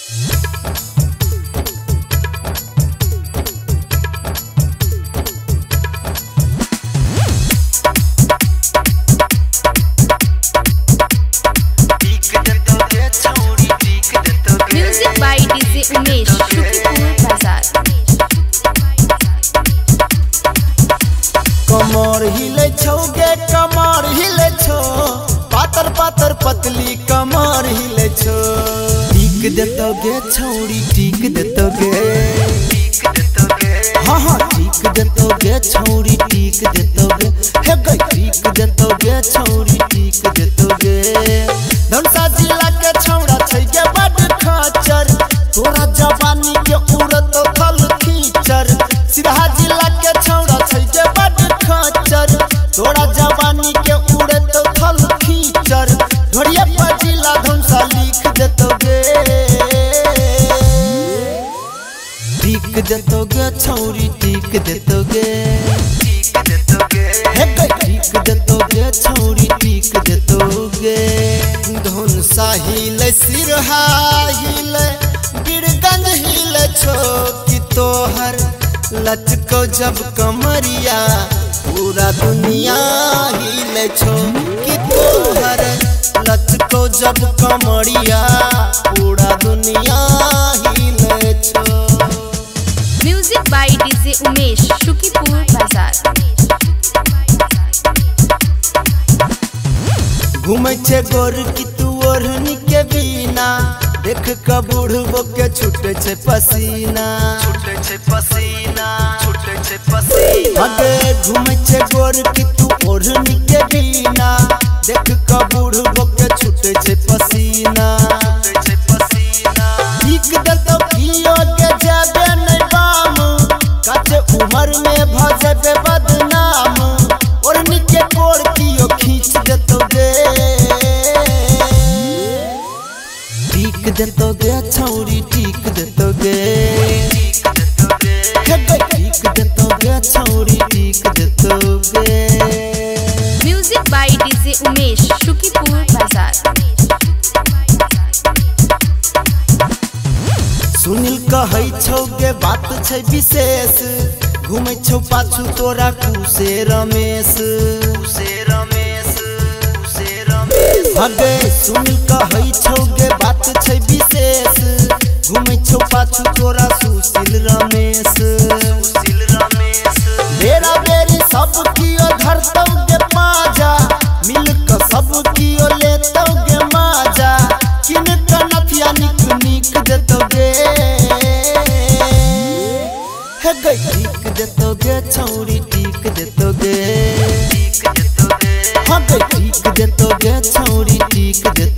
Music by DJ Umesh, Shukipur Bazaar. कमर हिले छो गे कमर हिले छो पातर पातर पतली कमर हिले छो टीक देतो गे छौड़ी टीक देतो गे हाँ टीक देतो गे छौड़ी टीक देतो गे हे गई टीक देतो गे छौड़ी टीक देतो गे धनसा जिला के छौड़ा छै गे बड़ खाचर तोरा जवानी के उड़त थल खीचर सिरहा जिला के छौड़ा छै गे बड़ खाचर तोरा जवानी के उड़त थल खीचर ढोरिया पर जिला धनसा लिख देतो गे टीक देतो गे छौड़ी टीक देतो गे हे गई टीक देतो गे छौड़ी टीक देतो गे धनसा हिले सिरहा हिले गिरगंज हिले छो कि तोहर लचको जब कमरिया पूरा दुनिया हिले छो कि तोहर लचको जब कमरिया पूरा दुनिया हिले छो। Music by DJ Umesh, Shukipur Bazaar. घूमे छे गोर की तू ओढ़नी के बिना देख के बूढ़बो के छूटे छे पसीना अगे घूमे छे गोर की तू ओढ़नी के बिना देख के बूढ़बो के छूटे छे पसीना ठीक देतो कियो के जाबे नहीं बाम काचे उमर में भजबे बदनाम ओढ़नी के कोर कियो खींच देतो गे टीक देतो गे छौड़ी टीक देतो गे टीक देतो गे छौड़ी टीक देतो गे। Music by DJ Umesh, Shukipur Bazaar. Sunil कहै छौ गे बात छै विशेष घूमै छौ पाछू तोरा कुसे रमेश अगे सुनील कहै छौ गे बात छै विशेष घूमै छौ पाछू तोरा सुशील रमेश बेरा बेरी सब कियो धरतौ गे पाजा मिल के सब कियो लेतौ गे माजा किन के नथिया निक निक देतौ गे हे गई टीक देतो गे छौड़ी टीक देतो गे हाँ गई टीक देतो गे छौड़ी टीक देतो